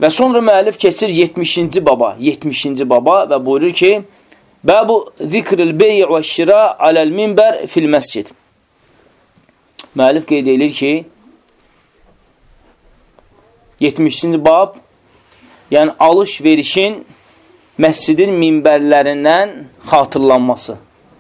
Və sonra müəllif keçir 70-ci baba. 70-ci baba və buyurur ki, Bəbu zikril beyi və şira aləl minbər fil məscid. Müəllif qeyd edir ki, 70-ci bab, yəni alış-verişin məscidin minbərlərindən xatırlanması.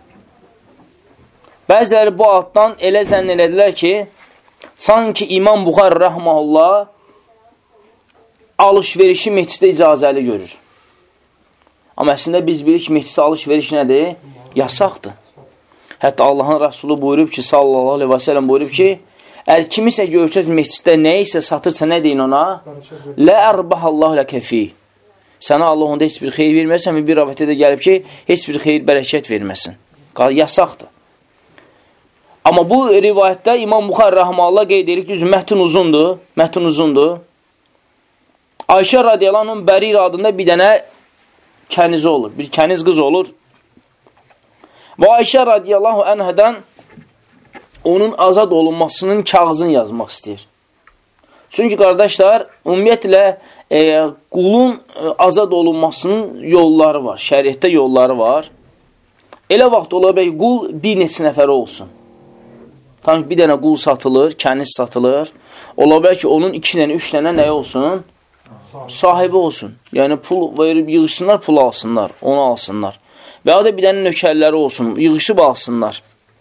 Bəziləri bu addan elə zənn elədilər ki, sanki İmam Buxari rəhməhullah alış-verişi məsciddə icazəli görür. Amma əslində biz bilirik ki, məsciddə alış-veriş nədir? Yasaqdır. Hətta Allahın Rasulü buyurub ki, sallallahu aleyhi və səlləm buyurub ki, əgər kimisə görsəz məsciddə nə isə satırsa, nə deyin ona? Lə ərbahallahu ləkəfi. Sənə Allah onda heç bir xeyir verməsin və bir rəvətdə də gəlib ki, heç bir xeyir, bərəkət verməsin. Yasaqdır. Amma bu rivayətdə İmam Buxari rəhməhullah qeyd edir ki, mətn uzundur. Ayşə radiyallahu anh Bərir adında bir dənə kənizi olur, bir kəniz qız olur. Və Ayşə radiyallahu anhadan onun azad olunmasının kağızını yazmaq istəyir. Çünki qardaşlar, ümumiyyətlə qulun azad olunmasının yolları var, şəriətdə yolları var. Elə vaxt ola bilər qul bir neçə nəfərə olsun. Tam bir dənə qul satılır, kəniz satılır. Ola bilər ki, onun 2 dənə, 3 dənə nəyə olsun? Sahibi olsun. Yəni pul verib yığışsınlar, pul alsınlar, onu alsınlar. Və ya da bir dənə nökərləri olsun, yığışıb alsınlar.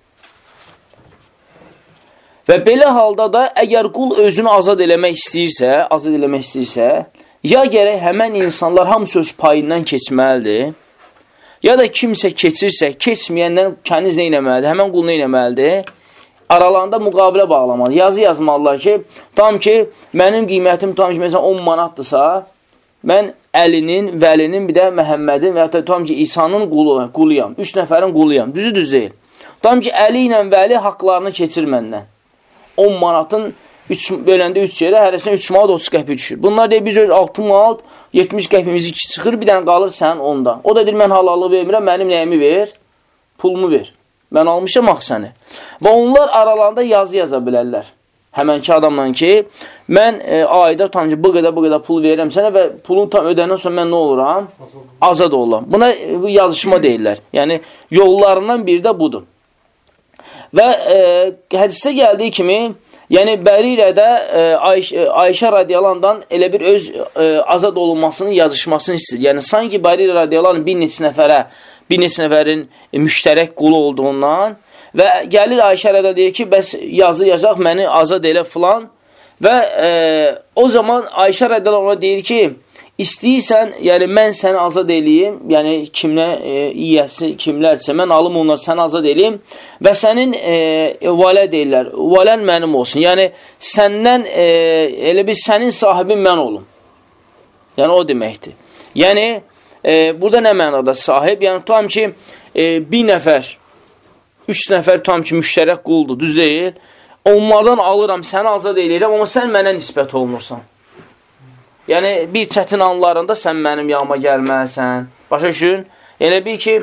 Və belə halda da əgər qul özünü azad eləmək istəyirsə, ya gərək həmən insanlar hamısı öz payından keçməlidir, ya da kimsə keçirsə, keçməyəndən kəniz nə eləməlidir, həmən qul nə eləməlidir? Aralarında müqabilə bağlamalı. Yazı yazmalılar ki, tam ki, mənim qiymətim tam ki, məsələn 10 manatdırsa, mən Əlinin, Vəlinin, bir də Məhəmmədin və ya tam ki, İsa'nın quluyam, 3 nəfərin quluyam. Düz deyil. Tam ki, Əli ilə Vəli haqlarını keçir məndən. 10 manatın böləndə 3 yerə, hərəsinə 3 manat 30 qəpik düşür. Bunlar deyir, biz 6 manat 70 qəpimizi çıxır, bir dənə qalır sənin onda. O da deyir, mən halalı vermirəm, mənim nəyimi ver? Pulumu ver. Mən almışam axı səni. Və onlar aralarında yazı yaza bilərlər. Həmənki adamla ki, mən ayda tam ki, bu qədər pul verirəm sənə və pulun tam ödəndən sonra mən nə oluram? Azad oluram. Buna yazışma deyirlər. Yəni, yollarından biri də budur. Və hədisdə gəldiyi kimi, yəni Bərirədə Ayşə radiyalandan elə bir öz azad olunmasının yazışmasını istəyir. Yəni, sanki Bərirə radiyalan bir neçə nəfərin müştərək qulu olduğundan və gəlir Ayşə rədə deyir ki, bəs yazı yazaq, məni azad elə filan və o zaman Ayşə rədə ona deyir ki, istəyirsən, yəni mən səni azad eləyim, yəni kimlərsə, mən alım onları səni azad eləyim və sənin valə deyirlər, valən mənim olsun, yəni səndən, elə bir sənin sahibin mən olum, yəni o deməkdir. Yəni, burada nə mənada sahib? Yəni, tam ki, bir nəfər, 3 nəfər tam ki, müştərək quldur, düz deyil. Onlardan alıram, səni azad eləyirəm, amma sən mənə nisbət olmursan. Yəni, bir çətin anlarında sən mənim yanıma gəlməlisən. Başa düşün? Yəni, bir ki,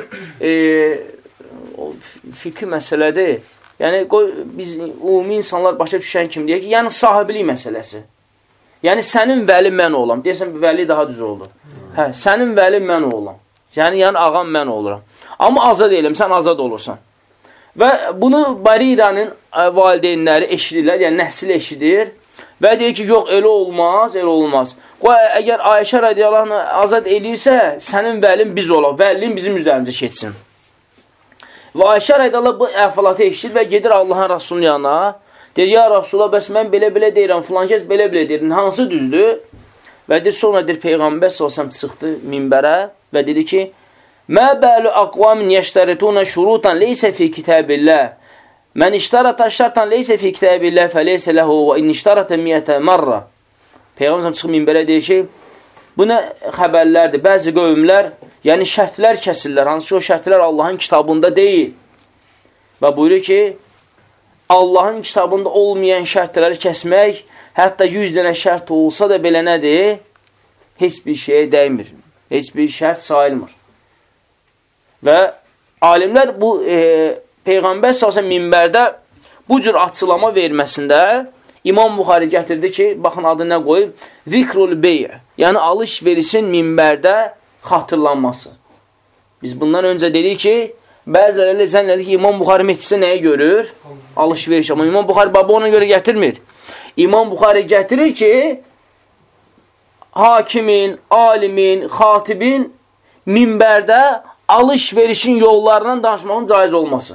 fikri məsələdir. Yəni, biz ümumi insanlar başa düşən kimi deyək ki, yəni sahiblilik məsələsi. Yəni, sənin vəli mən olam. Deyəsən, vəli daha düz oldu. Hə, sənin vəli mən olam. Yəni ağam mən oluram. Amma azad eləm, sən azad olursan. Və bunu Bərirənin valideynləri eşidirlər, yəni nəsil eşidir və deyir ki, yox, elə olmaz, elə olmaz. Qoy, əgər Ayşə radiyallahu anh azad eləyirsə, sənin vəlin biz olaq, vəlin bizim üzərimizə keçsin. Və Ayşə radiyallahu bu əhvalatı eşidir və gedir Allahın Rasulunun yanına. Deyir, ya Rasulullah, bəs mən belə-belə deyirəm, filan kəs belə-belə deyir, hansı düzdür? Və deyir, sonra deyir, Peyğəmbər s.ə.v çıxdı minbərə və dedi ki, Mə bəlu əqvamin yəştərituna şurutan leysə fi kitabillah. Mən iştarata şərtan leysə fi kitabillah fəleysə ləhu və in iştarata miyyətə marra. Peyğəmbər çıxıb minbərə deyir ki, bu nə xəbərlərdir? Bəzi qövmlər, yəni şərtlər kəsirlər, hansı ki, o şərtlər Allahın kitabında deyil. Və buyurur ki, Allahın kitabında olmayan şərtləri kəsmək, hətta 100 dənə şərt olsa da belə nədir? Heç bir şeyə dəymir. Heç bir şərt sayılmır. Və alimlər bu Peyğəmbər s.ə.v minbərdə bu cür açılama verməsində İmam Buxari gətirdi ki, baxın adı nə qoyub? Zikrul bey', yəni alış-verişin minbərdə xatırlanması. Biz bundan öncə dedik ki, bəziləri zənn edir ki, İmam Buxari mehdisə nəyə görür? Alış-veriş. Amma İmam Buxari baba ona görə gətirmir. İmam Buxari gətirir ki, hakimin, alimin, xatibin minbərdə alış-verişin yollarından danışmağın caiz olması.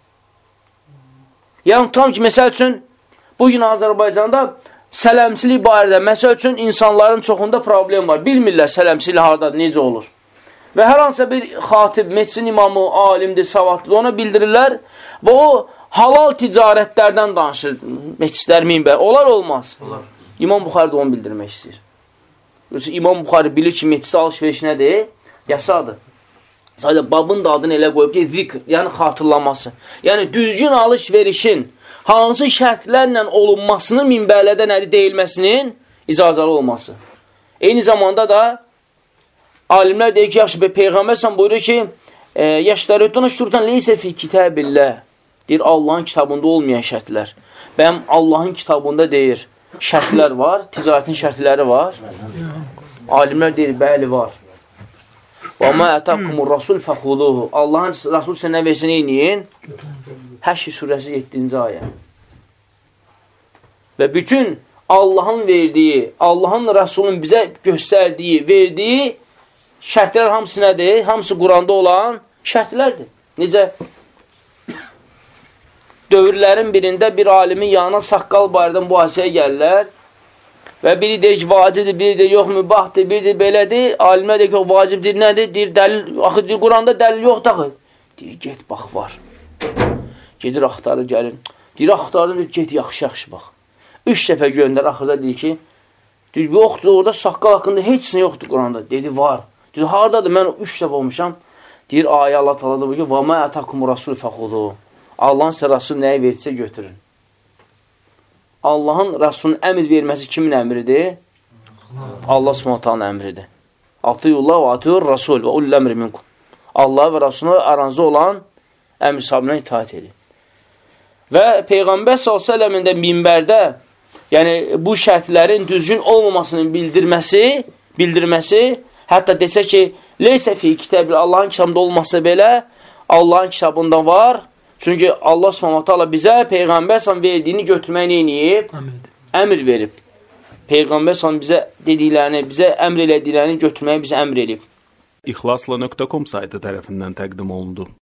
Yəni, tam ki, məsəl üçün, bugün Azərbaycanda sələmçilik barədə, məsəl üçün, insanların çoxunda problem var. Bilmirlər sələmçilik haradadır, necə olur. Və hər hansısa bir xatib, meclisin imamı, alimdir, savadlıdır, ona bildirirlər və o halal ticarətlərdən danışır meclislər minbər. Olar, olmaz. Olar. İmam Buxari də onu bildirmək istəyir. İmam Buxari bilir ki, meclisi alış-veriş nədir? Yasadır. Sadəcə babın da adını elə qoyub ki, zikr, yəni xatırlaması. Yəni, düzgün alış-verişin hansı şərtlərlə olunmasının minbərlərdə nədir deyilməsinin icazəli olması. Eyni zamanda da alimlər deyir ki, yaxşı, Peyğəmbər sən buyurur ki, yaşlarıqdan şurdan leysə fi kitabillah. Deyir, Allahın kitabında olmayan şərtlər. Bəyəm Allahın kitabında deyir, şərtlər var, ticarətin şərtləri var. Alimlər deyir, bəli, var. Və mə ətəqkumur rasul fəxuduhu. Allahın Rasul sənə versin, eyniyin. Həşr surəsi 7-ci ayə. Və bütün Allahın verdiyi, Allahın Rasulun bizə göstərdiyi, verdiyi şərtlər hamısı nədir? Hamısı Quranda olan şərtlərdir. Necə? Dövrlərin birində bir alimin yanına saqqal barədən mühasirəyə gəlirlər. Və biri deyir ki, vacibdir, biri deyir, yox, mübahdır, biri deyir, belədir. Alimlər deyir ki, o vacibdir, nədir? Deyir, dəlil, axı, deyir, Quranda dəlil yoxdur, axı. Deyir, get, bax, var. Gedir, axtarır, gəlir. Deyir, axtarır, deyir, get, yaxşı, bax. 3 dəfə göndər, axırda deyir ki, deyir, yoxdur, orada saqqal haqqında heç nə yoxdur Quranda. Dedi, var. Deyir, haradadır, mən 3 dəfə olmuşam. Deyir, ayə Allah taladır, bu ki, və mə ətəkum rasul fəxudu. Allahın sizə rasul nəyi verirsə götürün. Allahın Rasulun əmr verməsi kimin əmridir? Allah Subhanahu əmridir. Atiyullah və atiyur Rasul və ulul əmri minkum. Allah və Rasuluna aranızda olan əmr sahibinə itaat edin. Və Peyğəmbər s.ə.v-in də minbərdə, yəni bu şərtlərin düzgün olmamasının bildirməsi, hətta desə ki, leysə fi kitabı, Allahın kitabında olmasa belə, Allahın kitabında var. Çünki Allah Subhanahu bizə Peyğəmbər s.ə.v verdiyini götürməyi neyiniyib? Əmr verib. Peyğəmbər s.ə.v bizə dediklərini, bizə əmr elədiklərini götürməyi bizə əmr edib. İxlasla.com saytı tərəfindən təqdim olundu.